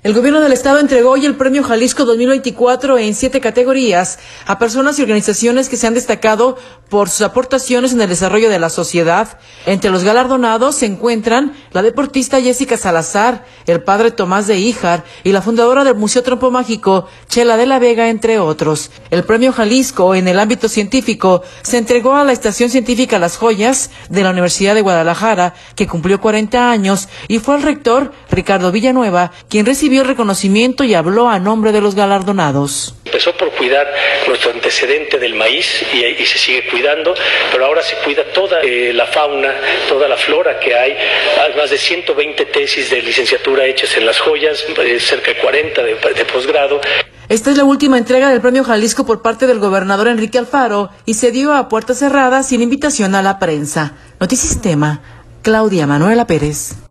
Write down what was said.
El gobierno del estado entregó hoy el Premio Jalisco 2024 en 7 categorías a personas y organizaciones que se han destacado por sus aportaciones en el desarrollo de la sociedad. Entre los galardonados se encuentran la deportista Jessica Salazar, el padre Tomás de Híjar y la fundadora del Museo Trompo Mágico, Chela de la Vega, entre otros. El Premio Jalisco en el ámbito científico se entregó a la Estación Científica Las Joyas de la Universidad de Guadalajara, que cumplió 40 años, y fue el rector Ricardo Villanueva quien recibió el reconocimiento y habló a nombre de los galardonados. Empezó por cuidar nuestro antecedente del maíz y se sigue cuidando, pero ahora se cuida toda la fauna, toda la flora que hay. Hay más de 120 tesis de licenciatura hechas en Las Joyas, cerca de 40 de posgrado. Esta es la última entrega del Premio Jalisco por parte del gobernador Enrique Alfaro y se dio a puertas cerradas sin invitación a la prensa. Notisistema, Claudia Manuela Pérez.